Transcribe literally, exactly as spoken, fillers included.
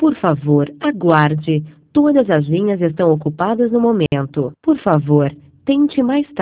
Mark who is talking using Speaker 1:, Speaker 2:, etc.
Speaker 1: Por favor, aguarde. Todas as linhas estão ocupadas no momento. Por favor, tente mais tarde.